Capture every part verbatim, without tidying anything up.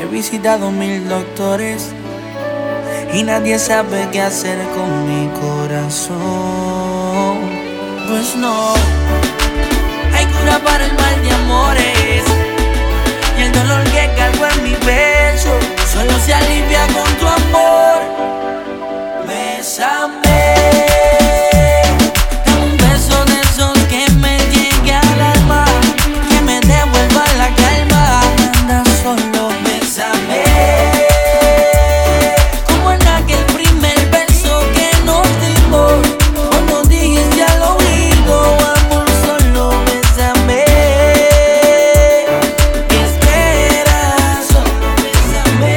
visitado mil doctores y nadie sabe qué hacer con mi corazón. Pues no hay cura para el mal de amores, y el dolor que cargo en mi pecho solo se alivia con tu amor. Bésame, dame un beso de esos que me llegue al alma, que me devuelva la calma. Anda solo, bésame, como en aquel primer beso que nos dimos, cuando dijiste al oído, amor, solo bésame. ¿Qué esperas? Solo bésame.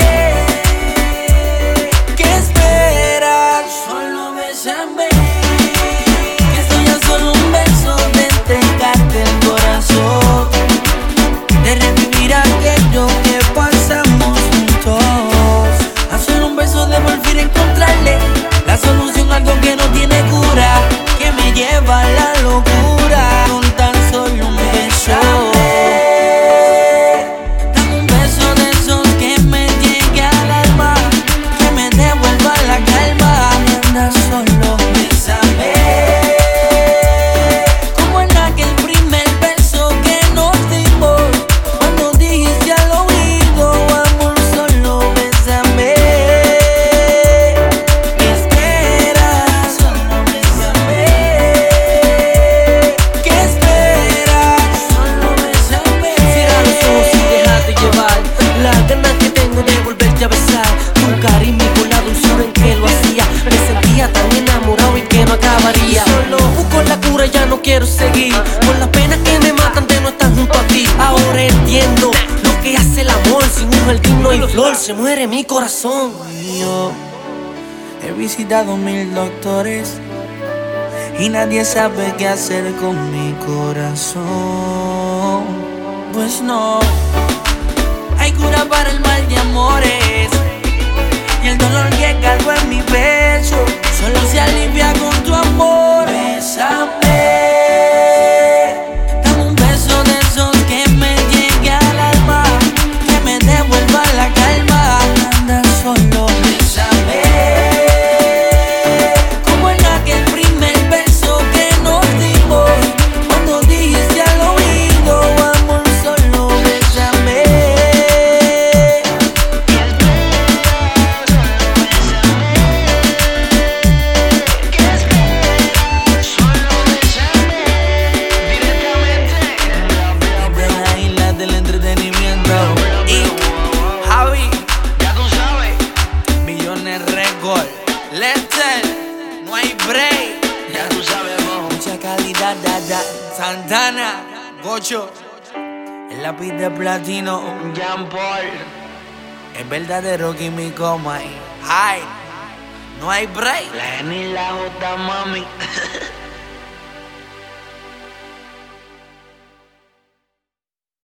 ¿Qué esperas? Solo bésame. Que estoy a solo un beso de entregarte el corazón, de revivir aquello que pasamos juntos. A solo un beso de volver a encontrarle la solución a algo que no tiene cura, que me lleva a la locura. Con tan solo un beso, dame un beso de esos que me llegue al alma, que me devuelva la calma. Anda solo, bésame, como en aquel primer beso que nos dimos, cuando dijiste al oído, amor, solo bésame. ¿Qué esperas? Solo bésame. ¿Qué esperas? Solo bésame. Cierra los ojos y déjate llevar las ganas que tengo de volverte a besar. Tu cariño con la dulzura en que lo hacía, me sentía tan enamorado y que no acabaría. Solo busco la cura, ya no quiero seguir con las penas que me matan de no estar junto a ti. Ahora entiendo lo que hace el amor, sin un jardín no hay flor, se muere mi corazón. Yo he visitado mil doctores y nadie sabe qué hacer con mi corazón. Pues no hay cura para el mal de amores, y el dolor que cargo en mi pecho solo se alivia con tu amor. Bésame, dame un beso de esos que me llegue al alma, que me devuelva la calma. Anda solo, bésame, como en aquel primer beso que nos dimos, cuando dijiste al oído, amor, solo bésame. De la isla del entretenimiento y Javi, Ya tú sabes. Millones Record, Lester, no hay break. Ya tú sabes, mo. Mucha calidad, da, da. Santana, Gocho, el lápiz de platino, Jean Paul. el verdadero químico, my high, no hay break. La N y la J, mami.